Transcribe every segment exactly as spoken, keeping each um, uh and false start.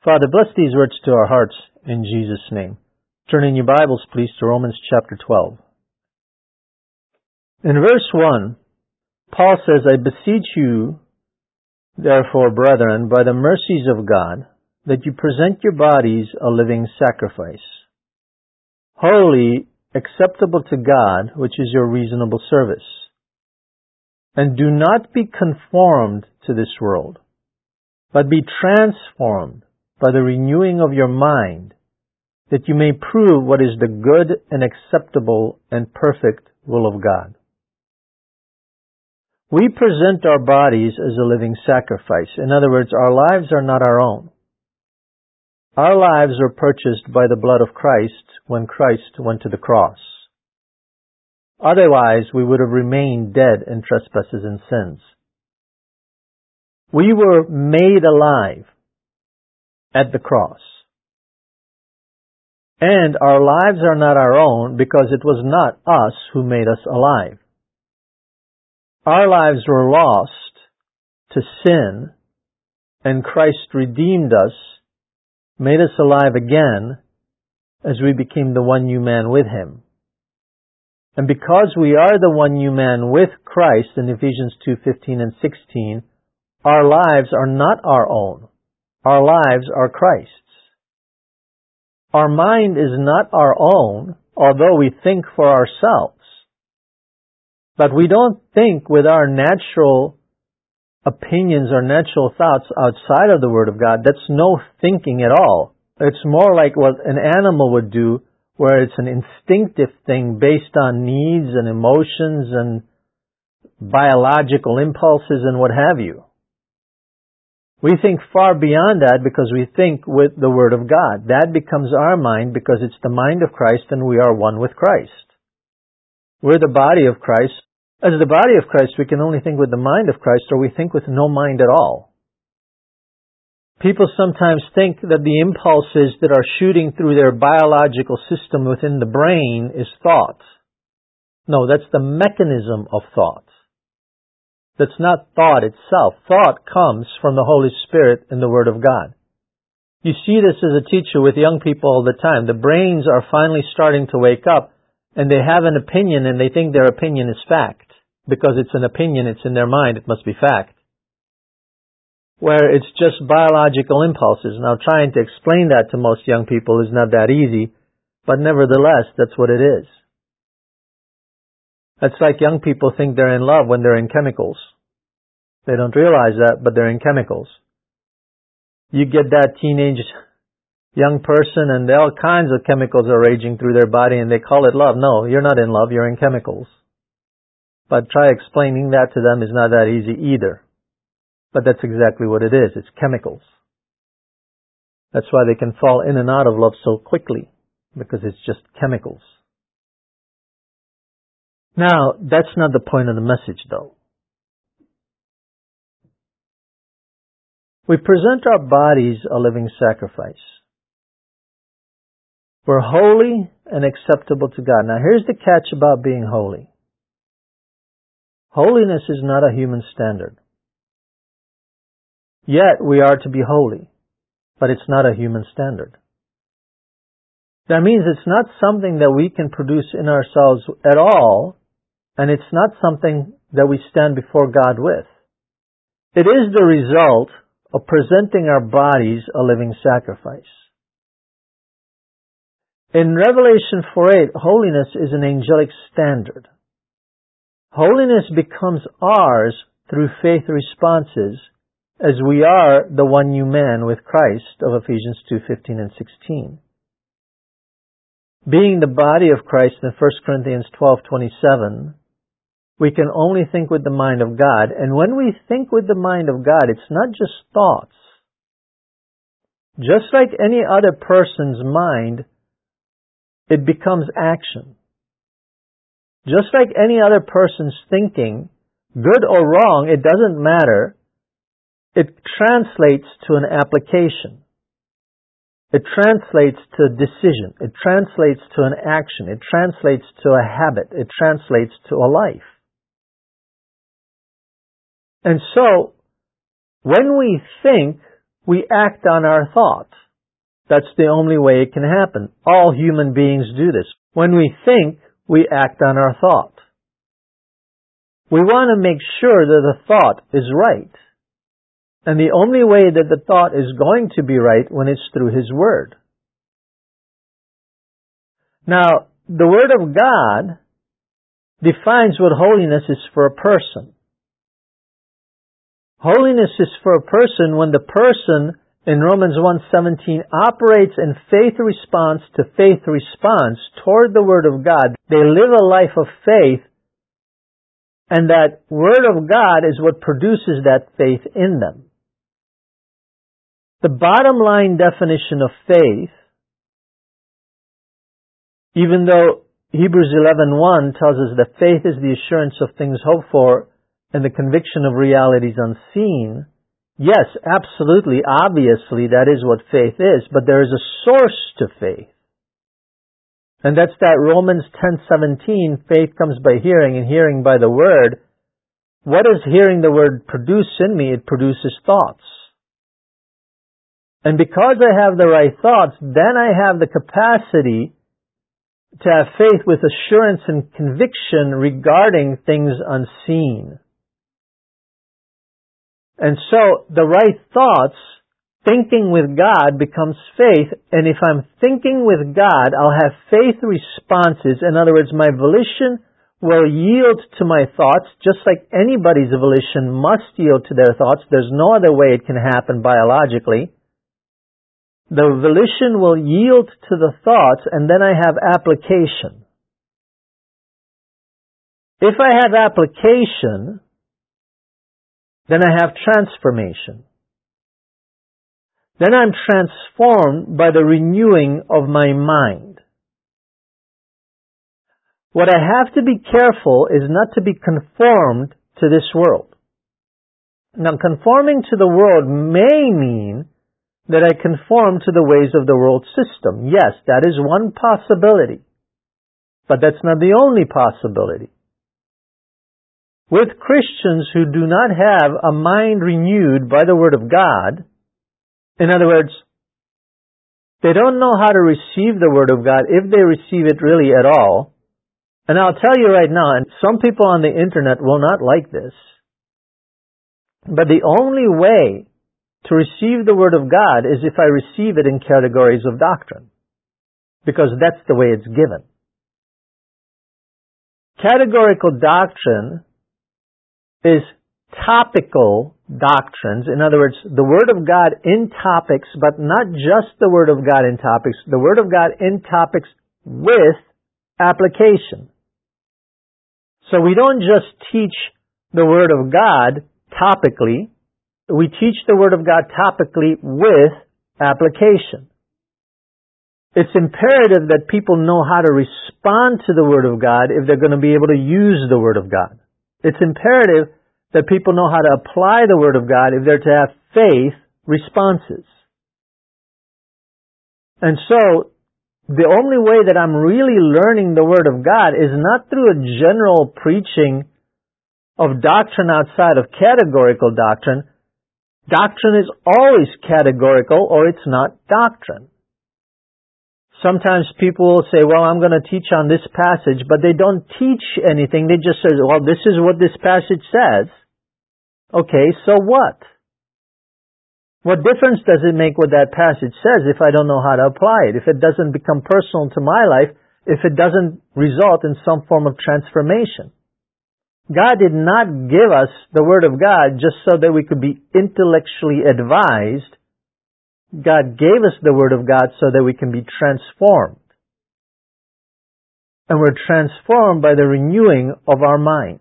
Father, bless these words to our hearts in Jesus' name. Turn in your Bibles, please, to Romans chapter twelve. In verse one, Paul says, I beseech you, therefore, brethren, by the mercies of God, that you present your bodies a living sacrifice, holy, acceptable to God, which is your reasonable service. And do not be conformed to this world, but be transformed by the renewing of your mind, that you may prove what is the good and acceptable and perfect will of God. We present our bodies as a living sacrifice. In other words, our lives are not our own. Our lives were purchased by the blood of Christ when Christ went to the cross. Otherwise, we would have remained dead in trespasses and sins. We were made alive at the cross. And our lives are not our own because it was not us who made us alive. Our lives were lost to sin, and Christ redeemed us, made us alive again, as we became the one new man with Him. And because we are the one new man with Christ in Ephesians two fifteen and sixteen, our lives are not our own. Our lives are Christ's. Our mind is not our own, although we think for ourselves. But we don't think with our natural opinions or natural thoughts outside of the Word of God. That's no thinking at all. It's more like what an animal would do, where it's an instinctive thing based on needs and emotions and biological impulses and what have you. We think far beyond that because we think with the Word of God. That becomes our mind because it's the mind of Christ and we are one with Christ. We're the body of Christ. As the body of Christ, we can only think with the mind of Christ, or we think with no mind at all. People sometimes think that the impulses that are shooting through their biological system within the brain is thought. No, that's the mechanism of thought. That's not thought itself. Thought comes from the Holy Spirit and the Word of God. You see this as a teacher with young people all the time. The brains are finally starting to wake up, and they have an opinion, and they think their opinion is fact. Because it's an opinion, it's in their mind, it must be fact. Where it's just biological impulses. Now, trying to explain that to most young people is not that easy, but nevertheless, that's what it is. It's like young people think they're in love when they're in chemicals. They don't realize that, but they're in chemicals. You get that teenage young person and all kinds of chemicals are raging through their body and they call it love. No, you're not in love, you're in chemicals. But try explaining that to them is not that easy either. But that's exactly what it is. It's chemicals. That's why they can fall in and out of love so quickly, because it's just chemicals. Now, that's not the point of the message, though. We present our bodies a living sacrifice. We're holy and acceptable to God. Now, here's the catch about being holy. Holiness is not a human standard. Yet we are to be holy, but it's not a human standard. That means it's not something that we can produce in ourselves at all, and it's not something that we stand before God with. It is the result of presenting our bodies a living sacrifice. In Revelation four eight, holiness is an angelic standard. Holiness becomes ours through faith responses as we are the one new man with Christ of Ephesians two fifteen and sixteen. Being the body of Christ in First Corinthians twelve twenty-seven, we can only think with the mind of God. And when we think with the mind of God, it's not just thoughts. Just like any other person's mind, it becomes action. Just like any other person's thinking, good or wrong, it doesn't matter. It translates to an application. It translates to a decision. It translates to an action. It translates to a habit. It translates to a life. And so, when we think, we act on our thought. That's the only way it can happen. All human beings do this. When we think, we act on our thought. We want to make sure that the thought is right. And the only way that the thought is going to be right when it's through His Word. Now, the Word of God defines what holiness is for a person. Holiness is for a person when the person in Romans one seventeen operates in faith response to faith response toward the Word of God. They live a life of faith, and that Word of God is what produces that faith in them. The bottom line definition of faith, even though Hebrews eleven one tells us that faith is the assurance of things hoped for and the conviction of realities unseen, yes, absolutely, obviously, that is what faith is, but there is a source to faith. And that's that Romans ten seventeen, faith comes by hearing, and hearing by the Word. What does hearing the Word produce in me? It produces thoughts. And because I have the right thoughts, then I have the capacity to have faith with assurance and conviction regarding things unseen. And so, the right thoughts, thinking with God becomes faith, and if I'm thinking with God, I'll have faith responses. In other words, my volition will yield to my thoughts, just like anybody's volition must yield to their thoughts. There's no other way it can happen biologically. The volition will yield to the thoughts, and then I have application. If I have application, then I have transformation. Then I'm transformed by the renewing of my mind. What I have to be careful is not to be conformed to this world. Now, conforming to the world may mean that I conform to the ways of the world system. Yes, that is one possibility. But that's not the only possibility. With Christians who do not have a mind renewed by the Word of God, in other words, they don't know how to receive the Word of God, if they receive it really at all. And I'll tell you right now, and some people on the internet will not like this, but the only way to receive the Word of God is if I receive it in categories of doctrine, because that's the way it's given. Categorical doctrine is topical doctrines. In other words, the Word of God in topics, but not just the Word of God in topics, the Word of God in topics with application. So we don't just teach the Word of God topically, we teach the Word of God topically with application. It's imperative that people know how to respond to the Word of God if they're going to be able to use the Word of God. It's imperative that people know how to apply the Word of God if they're to have faith responses. And so, the only way that I'm really learning the Word of God is not through a general preaching of doctrine outside of categorical doctrine. Doctrine is always categorical, or it's not doctrine. Sometimes people will say, well, I'm going to teach on this passage, but they don't teach anything. They just say, well, this is what this passage says. Okay, so what? What difference does it make what that passage says if I don't know how to apply it? If it doesn't become personal to my life, if it doesn't result in some form of transformation? God did not give us the Word of God just so that we could be intellectually advised. God gave us the Word of God so that we can be transformed. And we're transformed by the renewing of our mind.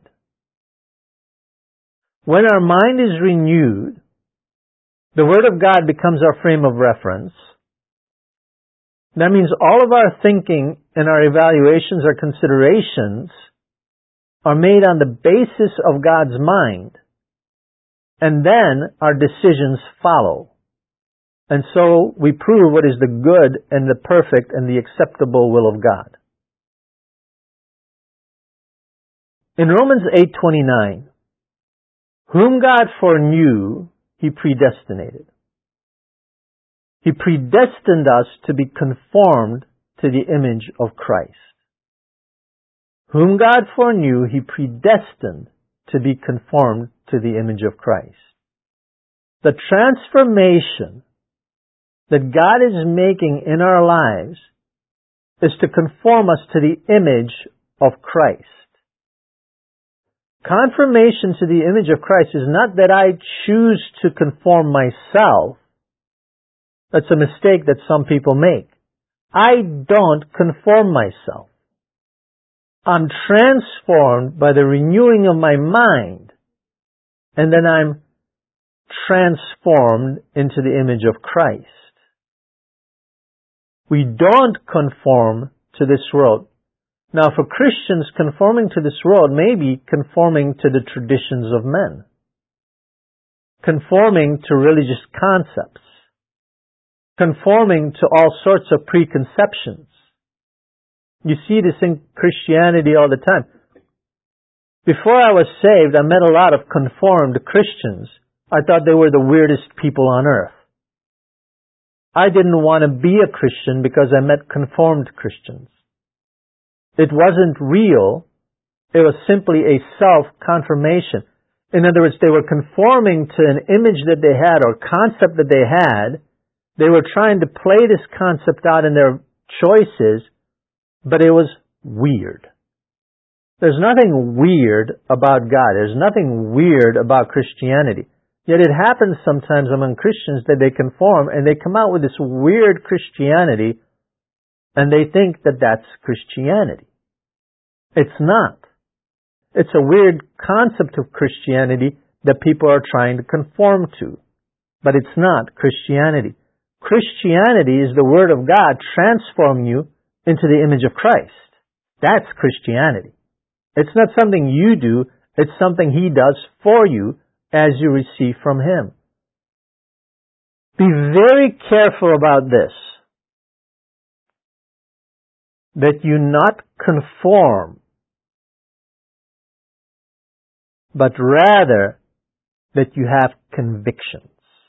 When our mind is renewed, the Word of God becomes our frame of reference. That means all of our thinking and our evaluations or considerations are made on the basis of God's mind. And then our decisions follow. And so we prove what is the good and the perfect and the acceptable will of God. In Romans eight twenty-nine, whom God foreknew, He predestinated. He predestined us to be conformed to the image of Christ. Whom God foreknew, He predestined to be conformed to the image of Christ. The transformation that God is making in our lives is to conform us to the image of Christ. Conformation to the image of Christ is not that I choose to conform myself. That's a mistake that some people make. I don't conform myself. I'm transformed by the renewing of my mind, and then I'm transformed into the image of Christ. We don't conform to this world. Now, for Christians, conforming to this world may be conforming to the traditions of men, conforming to religious concepts, conforming to all sorts of preconceptions. You see this in Christianity all the time. Before I was saved, I met a lot of conformed Christians. I thought they were the weirdest people on earth. I didn't want to be a Christian because I met conformed Christians. It wasn't real. It was simply a self-confirmation. In other words, they were conforming to an image that they had or concept that they had. They were trying to play this concept out in their choices, but it was weird. There's nothing weird about God. There's nothing weird about Christianity. Yet it happens sometimes among Christians that they conform and they come out with this weird Christianity and they think that that's Christianity. It's not. It's a weird concept of Christianity that people are trying to conform to. But it's not Christianity. Christianity is the Word of God transforming you into the image of Christ. That's Christianity. It's not something you do. It's something He does for you as you receive from Him. Be very careful about this. That you not conform, but rather that you have convictions.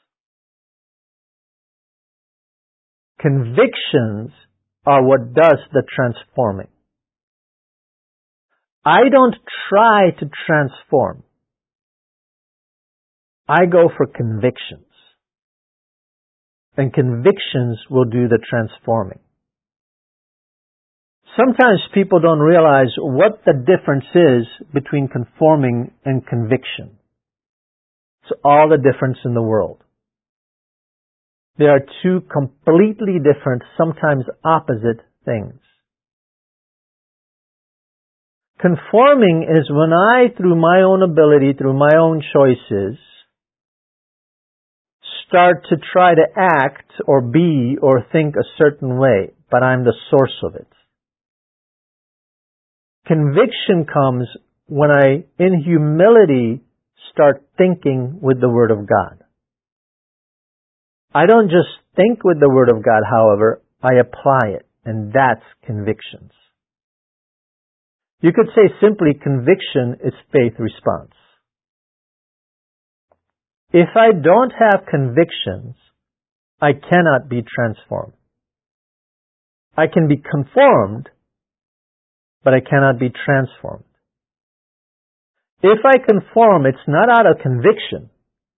Convictions are what does the transforming. I don't try to transform. I go for convictions. And convictions will do the transforming. Sometimes people don't realize what the difference is between conforming and conviction. It's all the difference in the world. They are two completely different, sometimes opposite things. Conforming is when I, through my own ability, through my own choices, start to try to act or be or think a certain way, but I'm the source of it. Conviction comes when I, in humility, start thinking with the Word of God. I don't just think with the Word of God, however, I apply it, and that's convictions. You could say simply conviction is faith response. If I don't have convictions, I cannot be transformed. I can be conformed, but I cannot be transformed. If I conform, it's not out of conviction.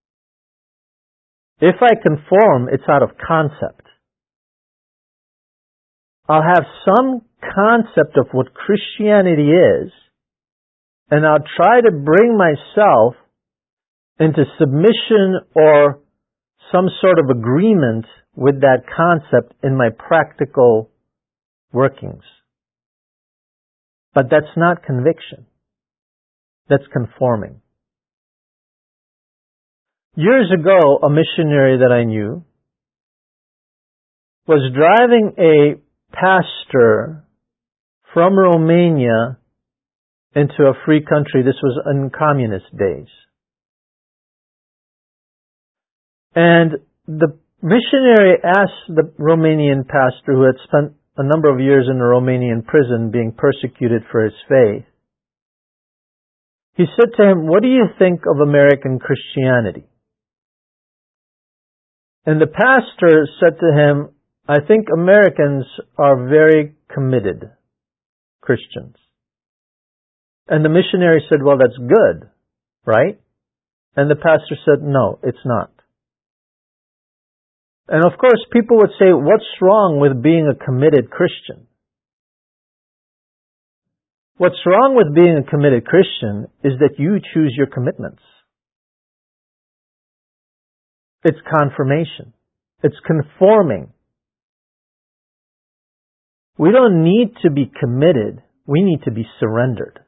If I conform, it's out of concept. I'll have some concept of what Christianity is, and I'll try to bring myself into submission or some sort of agreement with that concept in my practical workings. But that's not conviction. That's conforming. Years ago, a missionary that I knew was driving a pastor from Romania into a free country. This was in communist days. And the missionary asked the Romanian pastor, who had spent a number of years in a Romanian prison being persecuted for his faith, he said to him, "What do you think of American Christianity?" And the pastor said to him, I think Americans are very committed Christians. And the missionary said, well, that's good, right? And the pastor said, no, it's not. And of course, people would say, what's wrong with being a committed Christian? What's wrong with being a committed Christian is that you choose your commitments. It's confirmation. It's conforming. We don't need to be committed. We need to be surrendered.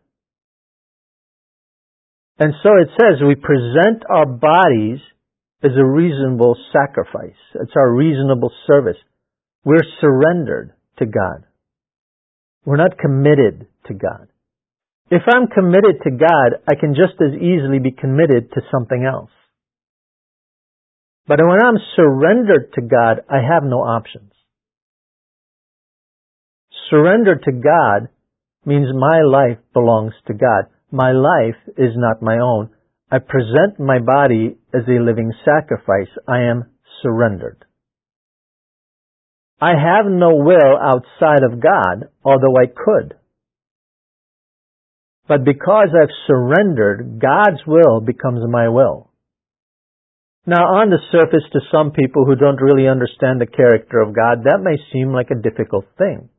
And so it says we present our bodies as a reasonable sacrifice. It's our reasonable service. We're surrendered to God. We're not committed to God. If I'm committed to God, I can just as easily be committed to something else. But when I'm surrendered to God, I have no options. Surrender to God means my life belongs to God. My life is not my own. I present my body as a living sacrifice. I am surrendered. I have no will outside of God, although I could. But because I've surrendered, God's will becomes my will. Now, on the surface, to some people who don't really understand the character of God, that may seem like a difficult thing.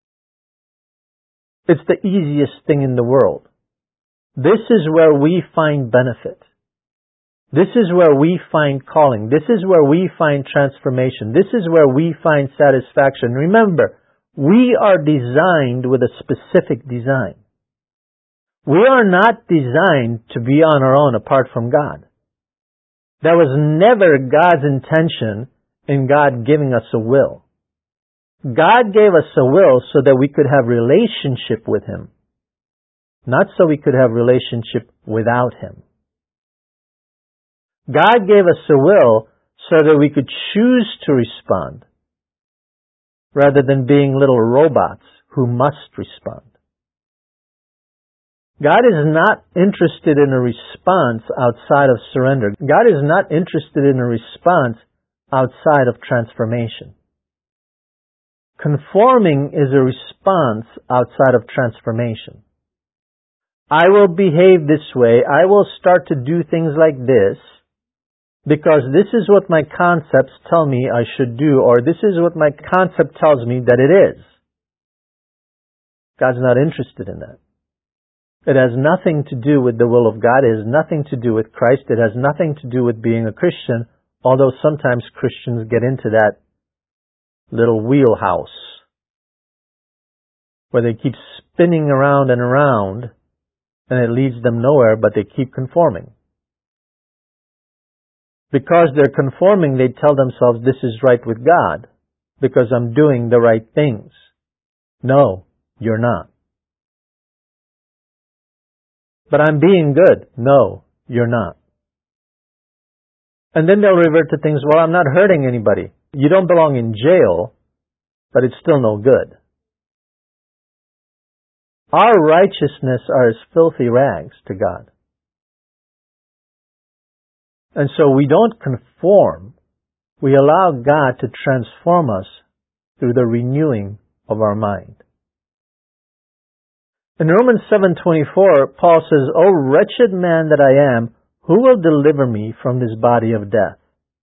It's the easiest thing in the world. This is where we find benefit. This is where we find calling. This is where we find transformation. This is where we find satisfaction. Remember, we are designed with a specific design. We are not designed to be on our own apart from God. That was never God's intention in God giving us a will. God gave us a will so that we could have relationship with Him, not so we could have relationship without Him. God gave us a will so that we could choose to respond, rather than being little robots who must respond. God is not interested in a response outside of surrender. God is not interested in a response outside of transformation. Conforming is a response outside of transformation. I will behave this way. I will start to do things like this because this is what my concepts tell me I should do, or this is what my concept tells me that it is. God's not interested in that. It has nothing to do with the will of God. It has nothing to do with Christ. It has nothing to do with being a Christian, although sometimes Christians get into that little wheelhouse where they keep spinning around and around and it leads them nowhere, but they keep conforming. Because they're conforming, they tell themselves, this is right with God because I'm doing the right things. No, you're not. But I'm being good. No, you're not. And then they'll revert to things, well, I'm not hurting anybody. You don't belong in jail, but it's still no good. Our righteousness are as filthy rags to God. And so we don't conform. We allow God to transform us through the renewing of our mind. In Romans seven twenty-four, Paul says, O wretched man that I am, who will deliver me from this body of death?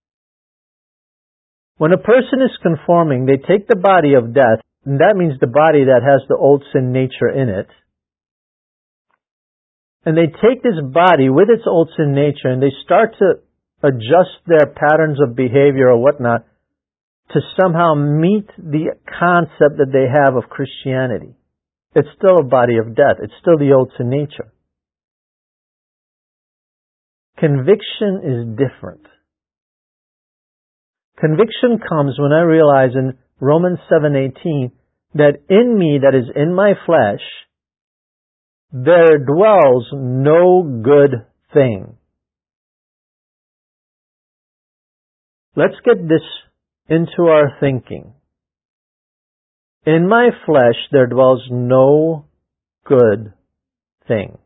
When a person is conforming, they take the body of death, and that means the body that has the old sin nature in it, and they take this body with its old sin nature and they start to adjust their patterns of behavior or whatnot to somehow meet the concept that they have of Christianity. It's still a body of death. It's still the old sin nature. Conviction is different. Conviction comes when I realize in Romans seven eighteen that in me, that is in my flesh, there dwells no good thing. Let's get this into our thinking. In my flesh there dwells no good thing.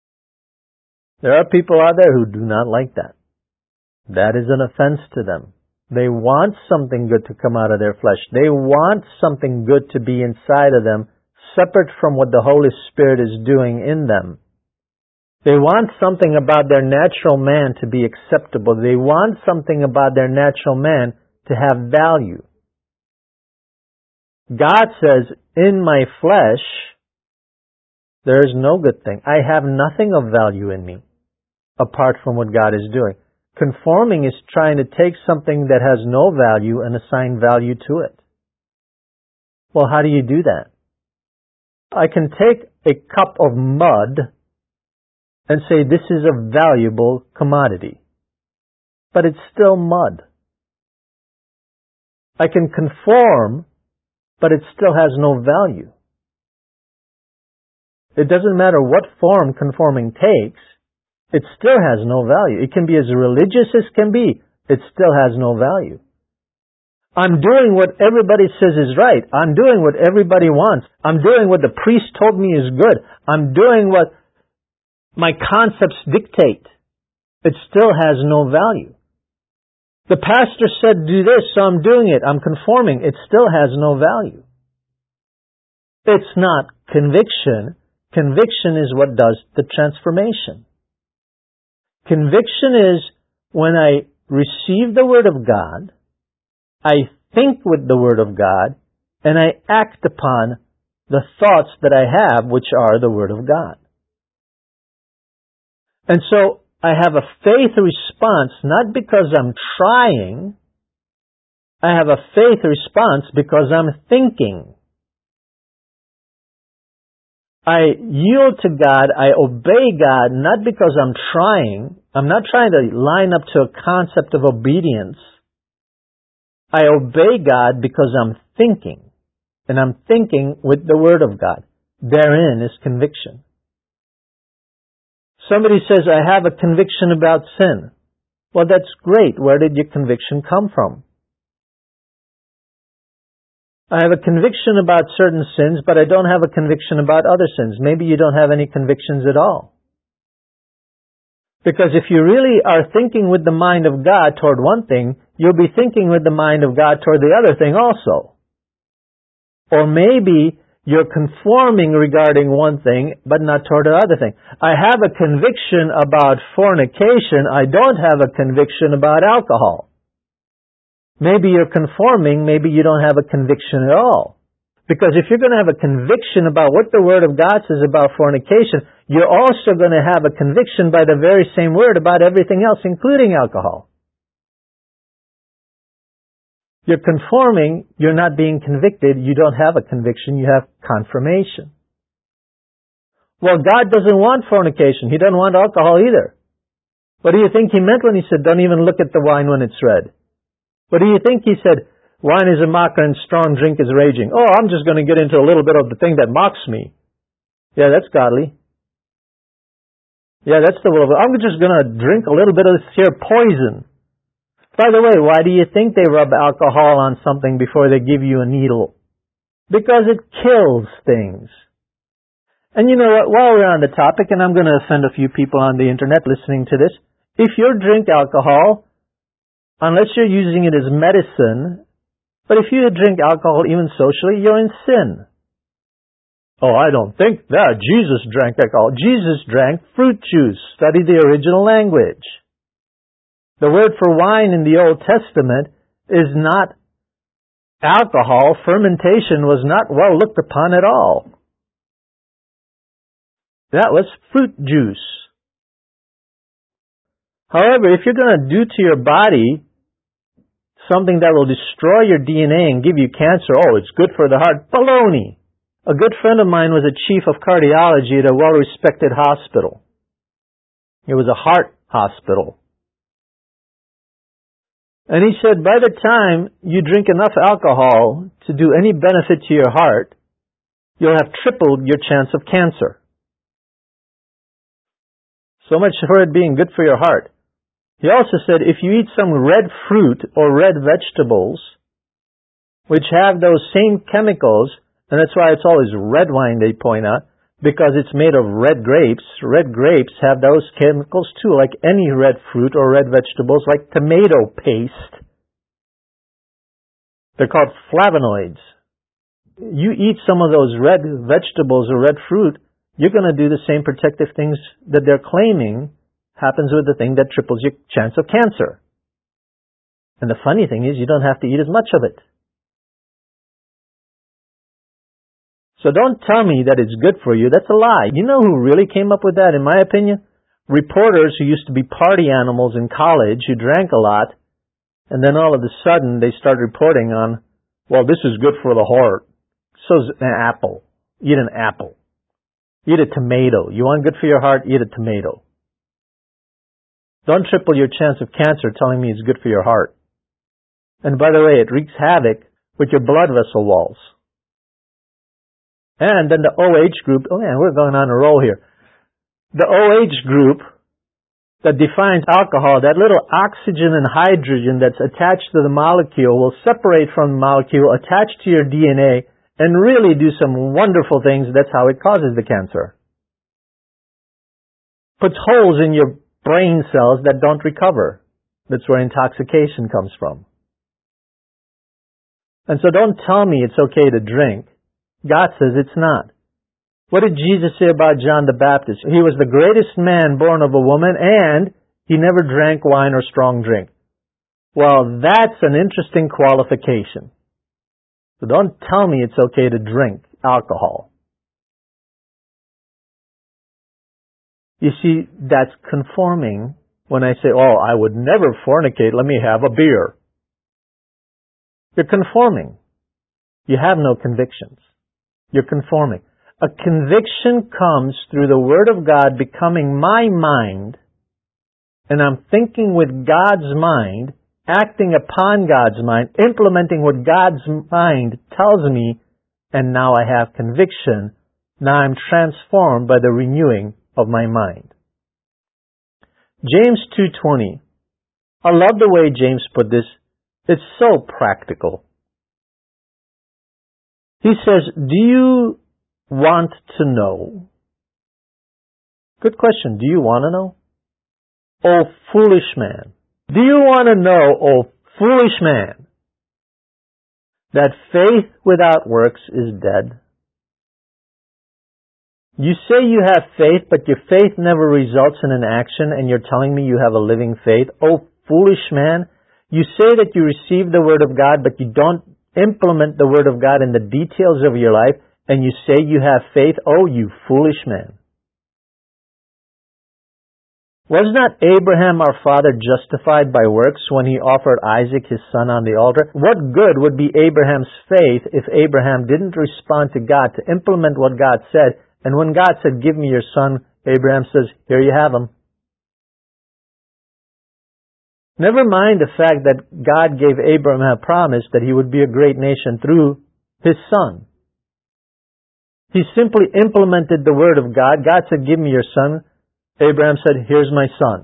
There are people out there who do not like that. That is an offense to them. They want something good to come out of their flesh. They want something good to be inside of them, separate from what the Holy Spirit is doing in them. They want something about their natural man to be acceptable. They want something about their natural man to have value. God says, in my flesh, there is no good thing. I have nothing of value in me, apart from what God is doing. Conforming is trying to take something that has no value and assign value to it. Well, how do you do that? I can take a cup of mud and say this is a valuable commodity, but it's still mud. I can conform, but it still has no value. It doesn't matter what form conforming takes, it still has no value. It can be as religious as can be. It still has no value. I'm doing what everybody says is right. I'm doing what everybody wants. I'm doing what the priest told me is good. I'm doing what my concepts dictate. It still has no value. The pastor said do this, so I'm doing it. I'm conforming. It still has no value. It's not conviction. Conviction is what does the transformation. Conviction is when I receive the Word of God, I think with the Word of God, and I act upon the thoughts that I have, which are the Word of God. And so I have a faith response, not because I'm trying. I have a faith response because I'm thinking. I yield to God, I obey God, not because I'm trying. I'm not trying to line up to a concept of obedience. I obey God because I'm thinking. And I'm thinking with the Word of God. Therein is conviction. Somebody says, I have a conviction about sin. Well, that's great. Where did your conviction come from? I have a conviction about certain sins, but I don't have a conviction about other sins. Maybe you don't have any convictions at all. Because if you really are thinking with the mind of God toward one thing, you'll be thinking with the mind of God toward the other thing also. Or maybe you're conforming regarding one thing, but not toward the other thing. I have a conviction about fornication. I don't have a conviction about alcohol. Maybe you're conforming, maybe you don't have a conviction at all. Because if you're going to have a conviction about what the Word of God says about fornication, you're also going to have a conviction by the very same Word about everything else, including alcohol. You're conforming, you're not being convicted, you don't have a conviction, you have confirmation. Well, God doesn't want fornication, He doesn't want alcohol either. What do you think He meant when He said, don't even look at the wine when it's red? What do you think He said? Wine is a mocker and strong drink is raging. Oh, I'm just going to get into a little bit of the thing that mocks me. Yeah, that's godly. Yeah, that's the will of God. I'm just going to drink a little bit of this here poison. By the way, why do you think they rub alcohol on something before they give you a needle? Because it kills things. And you know what? While we're on the topic, and I'm going to offend a few people on the internet listening to this, if you drink alcohol, unless you're using it as medicine, but if you drink alcohol even socially, you're in sin. Oh, I don't think that. Jesus drank alcohol. Jesus drank fruit juice. Study the original language. The word for wine in the Old Testament is not alcohol. Fermentation was not well looked upon at all. That was fruit juice. However, if you're going to do to your body something that will destroy your D N A and give you cancer, oh, it's good for the heart. Baloney! A good friend of mine was a chief of cardiology at a well-respected hospital. It was a heart hospital. And he said, by the time you drink enough alcohol to do any benefit to your heart, you'll have tripled your chance of cancer. So much for it being good for your heart. He also said, if you eat some red fruit or red vegetables, which have those same chemicals, and that's why it's always red wine they point out, because it's made of red grapes. Red grapes have those chemicals too, like any red fruit or red vegetables, like tomato paste They're called flavonoids. You eat some of those red vegetables or red fruit, you're going to do the same protective things that they're claiming happens with the thing that triples your chance of cancer. And the funny thing is, you don't have to eat as much of it. So don't tell me that it's good for you. That's a lie. You know who really came up with that, in my opinion? Reporters who used to be party animals in college, who drank a lot, and then all of a sudden they start reporting on, well, this is good for the heart. So's an apple. Eat an apple. Eat a tomato. You want good for your heart? Eat a tomato. Don't triple your chance of cancer telling me it's good for your heart. And by the way, it wreaks havoc with your blood vessel walls. And then the O H group, oh man, we're going on a roll here. The O H group that defines alcohol, that little oxygen and hydrogen that's attached to the molecule will separate from the molecule, attach to your D N A, and really do some wonderful things. That's how it causes the cancer. Puts holes in your brain cells that don't recover. That's where intoxication comes from. And so don't tell me it's okay to drink. God says it's not. What did Jesus say about John the Baptist? He was the greatest man born of a woman, and he never drank wine or strong drink. Well, that's an interesting qualification. So don't tell me it's okay to drink alcohol. You see, that's conforming when I say, oh, I would never fornicate, let me have a beer. You're conforming. You have no convictions. You're conforming. A conviction comes through the Word of God becoming my mind, and I'm thinking with God's mind, acting upon God's mind, implementing what God's mind tells me, and now I have conviction. Now I'm transformed by the renewing of my mind. James two twenty. I love the way James put this. It's so practical. He says, do you want to know? Good question. Do you want to know? O foolish man. Do you want to know, O foolish man, that faith without works is dead? You say you have faith, but your faith never results in an action, and you're telling me you have a living faith? O foolish man. You say that you receive the Word of God, but you don't implement the Word of God in the details of your life, and you say you have faith? Oh, you foolish man. Was not Abraham our father justified by works when he offered Isaac his son on the altar? What good would be Abraham's faith if Abraham didn't respond to God to implement what God said? And when God said, give me your son, Abraham says, here you have him. Never mind the fact that God gave Abraham a promise that he would be a great nation through his son. He simply implemented the Word of God. God said, give me your son. Abraham said, here's my son.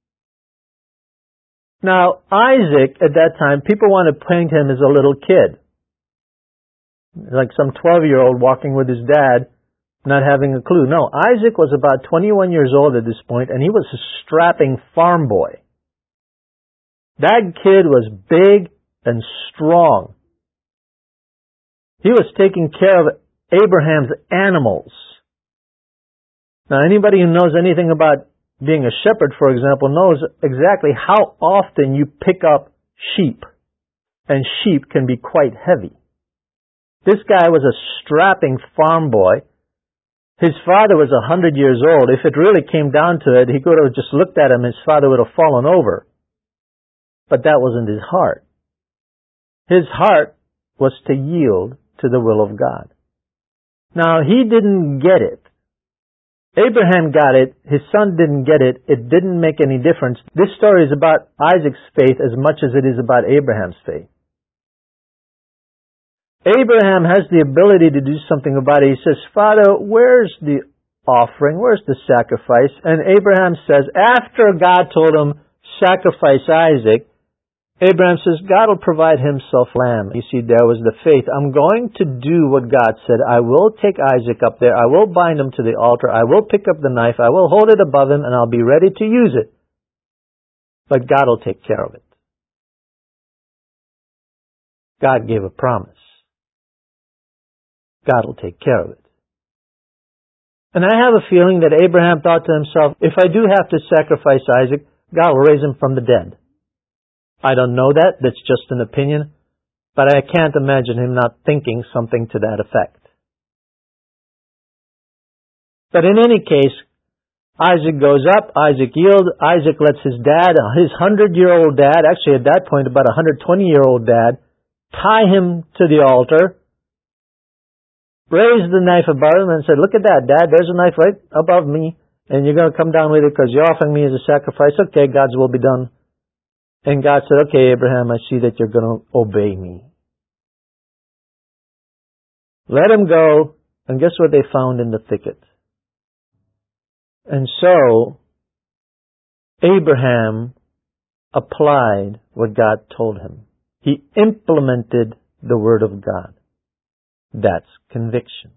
Now, Isaac, at that time, people want to paint him as a little kid. Like some twelve-year-old walking with his dad, not having a clue. No, Isaac was about twenty-one years old at this point, and he was a strapping farm boy. That kid was big and strong. He was taking care of Abraham's animals. Now, anybody who knows anything about being a shepherd, for example, knows exactly how often you pick up sheep. And sheep can be quite heavy. This guy was a strapping farm boy. His father was a hundred years old. If it really came down to it, he could have just looked at him, his father would have fallen over. But that wasn't his heart. His heart was to yield to the will of God. Now, he didn't get it. Abraham got it. His son didn't get it. It didn't make any difference. This story is about Isaac's faith as much as it is about Abraham's faith. Abraham has the ability to do something about it. He says, Father, where's the offering? Where's the sacrifice? And Abraham says, after God told him, sacrifice Isaac, Abraham says, God will provide himself lamb. You see, there was the faith. I'm going to do what God said. I will take Isaac up there. I will bind him to the altar. I will pick up the knife. I will hold it above him, and I'll be ready to use it. But God will take care of it. God gave a promise. God will take care of it. And I have a feeling that Abraham thought to himself, if I do have to sacrifice Isaac, God will raise him from the dead. I don't know that. That's just an opinion. But I can't imagine him not thinking something to that effect. But in any case, Isaac goes up, Isaac yields, Isaac lets his dad, his hundred-year-old dad, actually at that point about a one hundred twenty-year-old dad, tie him to the altar, raised the knife above him and said, look at that, Dad, there's a knife right above me, and you're going to come down with it because you're offering me as a sacrifice. Okay, God's will be done. And God said, okay, Abraham, I see that you're going to obey me. Let him go, and guess what they found in the thicket? And so, Abraham applied what God told him. He implemented the Word of God. That's conviction.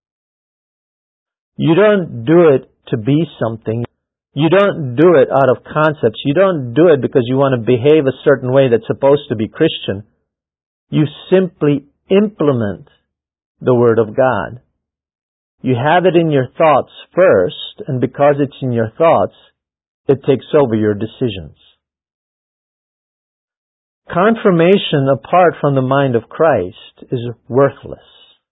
You don't do it to be something. You don't do it out of concepts. You don't do it because you want to behave a certain way that's supposed to be Christian. You simply implement the Word of God. You have it in your thoughts first, and because it's in your thoughts, it takes over your decisions. Confirmation apart from the mind of Christ is worthless.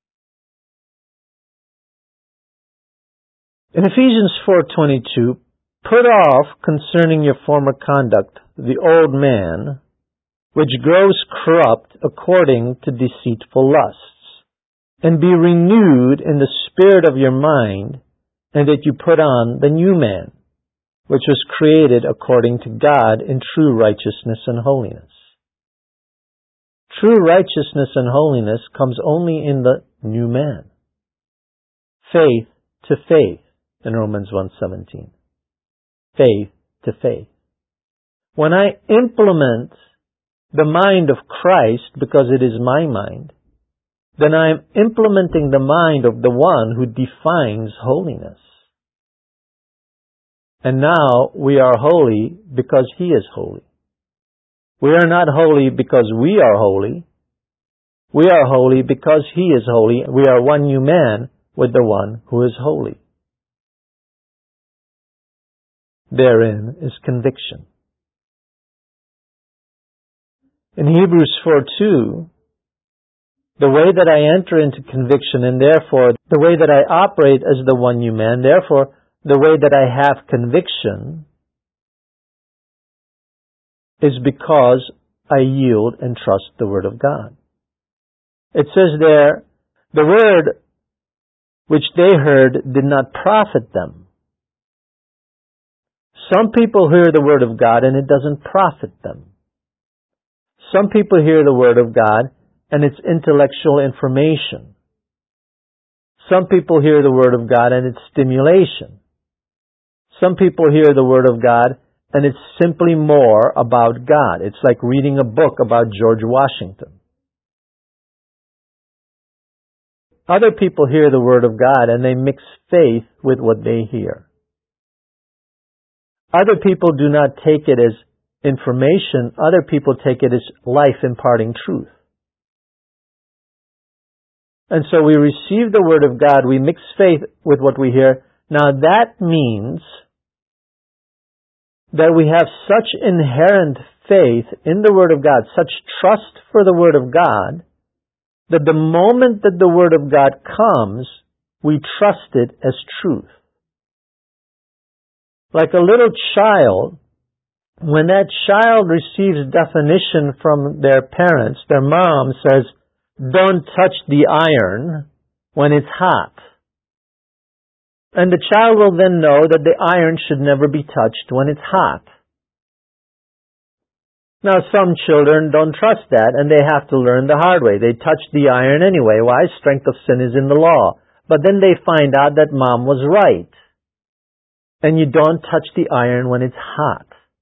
In Ephesians four twenty-two, put off concerning your former conduct the old man, which grows corrupt according to deceitful lusts, and be renewed in the spirit of your mind, and that you put on the new man, which was created according to God in true righteousness and holiness. True righteousness and holiness comes only in the new man. Faith to faith in Romans one seventeen. Faith to faith. When I implement the mind of Christ, because it is my mind, then I am implementing the mind of the one who defines holiness. And now we are holy because He is holy. We are not holy because we are holy. We are holy because He is holy. We are one new man with the one who is holy. Therein is conviction. In Hebrews four two, the way that I enter into conviction, and therefore the way that I operate as the one new man, therefore the way that I have conviction, is because I yield and trust the Word of God. It says there, the Word which they heard did not profit them. Some people hear the Word of God and it doesn't profit them. Some people hear the Word of God and it's intellectual information. Some people hear the Word of God and it's stimulation. Some people hear the Word of God and it's simply more about God. It's like reading a book about George Washington. Other people hear the Word of God and they mix faith with what they hear. Other people do not take it as information. Other people take it as life-imparting truth. And so we receive the Word of God, we mix faith with what we hear. Now that means that we have such inherent faith in the Word of God, such trust for the Word of God, that the moment that the Word of God comes, we trust it as truth. Like a little child, when that child receives definition from their parents, their mom says, don't touch the iron when it's hot. And the child will then know that the iron should never be touched when it's hot. Now some children don't trust that and they have to learn the hard way. They touch the iron anyway. Why? Strength of sin is in the law. But then they find out that mom was right. And you don't touch the iron when it's hot.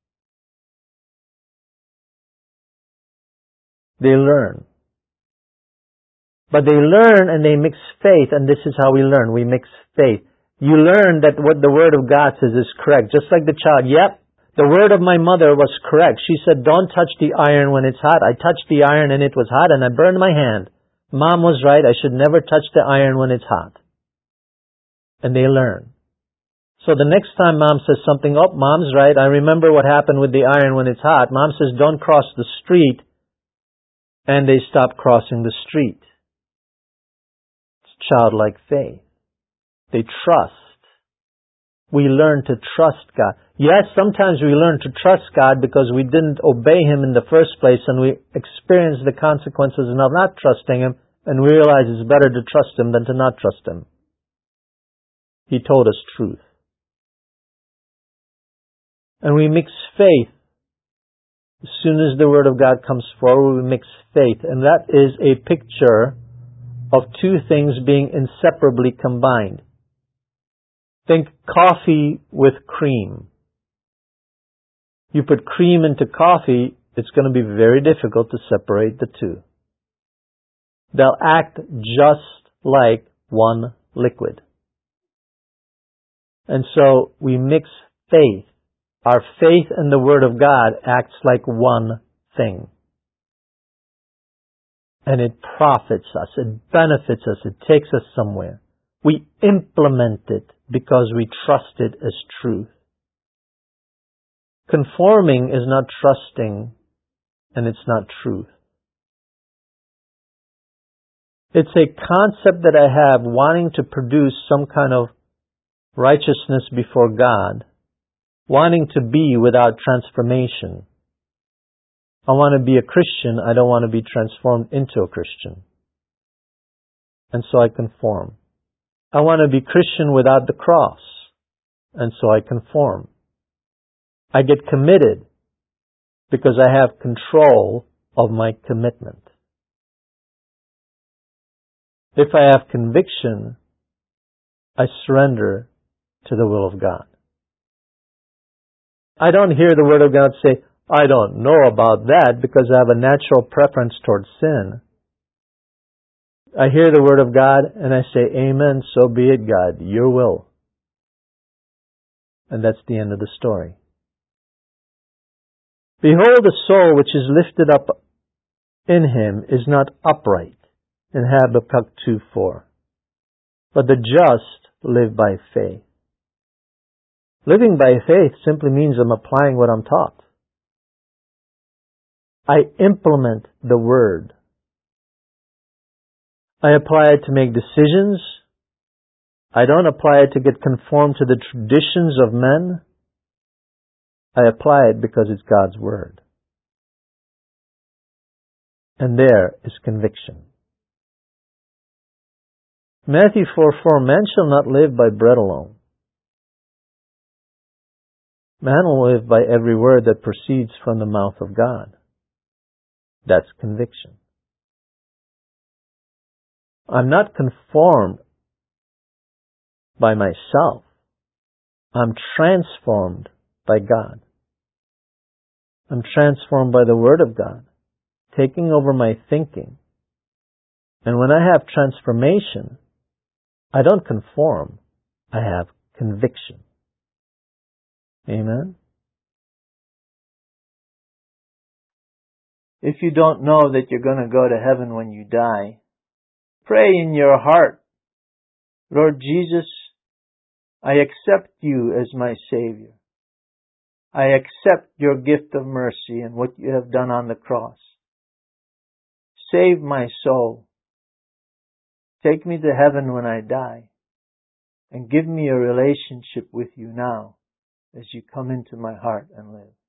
They learn. But they learn and they mix faith, and this is how we learn. We mix faith. You learn that what the Word of God says is correct. Just like the child, yep, The word of my mother was correct. She said, don't touch the iron when it's hot. I touched the iron and it was hot and I burned my hand. Mom was right. I should never touch the iron when it's hot. And they learn. So the next time Mom says something, oh, Mom's right. I remember what happened with the iron when it's hot. Mom says, don't cross the street. And they stop crossing the street. It's childlike faith. They trust. We learn to trust God. Yes, sometimes we learn to trust God because we didn't obey Him in the first place and we experience the consequences of not trusting Him and we realize it's better to trust Him than to not trust Him. He told us truth. And we mix faith. As soon as the Word of God comes forward, we mix faith. And that is a picture of two things being inseparably combined. Think coffee with cream. You put cream into coffee, it's going to be very difficult to separate the two. They'll act just like one liquid. And so we mix faith. Our faith in the Word of God acts like one thing. And it profits us, it benefits us, it takes us somewhere. We implement it because we trust it as truth. Conforming is not trusting, and it's not truth. It's a concept that I have wanting to produce some kind of righteousness before God, wanting to be without transformation. I want to be a Christian, I don't want to be transformed into a Christian. And so I conform. I want to be Christian without the cross, and so I conform. I get committed because I have control of my commitment. If I have conviction, I surrender to the will of God. I don't hear the Word of God say, I don't know about that because I have a natural preference towards sin. I hear the Word of God and I say, Amen, so be it, God, your will. And that's the end of the story. Behold, the soul which is lifted up in him is not upright, in Habakkuk two four. But the just live by faith. Living by faith simply means I'm applying what I'm taught. I implement the Word. I apply it to make decisions. I don't apply it to get conformed to the traditions of men. I apply it because it's God's Word. And there is conviction. Matthew four four, man shall not live by bread alone. Man will live by every word that proceeds from the mouth of God. That's conviction. I'm not conformed by myself. I'm transformed by God. I'm transformed by the Word of God, taking over my thinking. And when I have transformation, I don't conform, I have conviction. Amen? If you don't know that you're going to go to heaven when you die, pray in your heart, Lord Jesus, I accept you as my Savior. I accept your gift of mercy and what you have done on the cross. Save my soul. Take me to heaven when I die. And give me a relationship with you now as you come into my heart and live.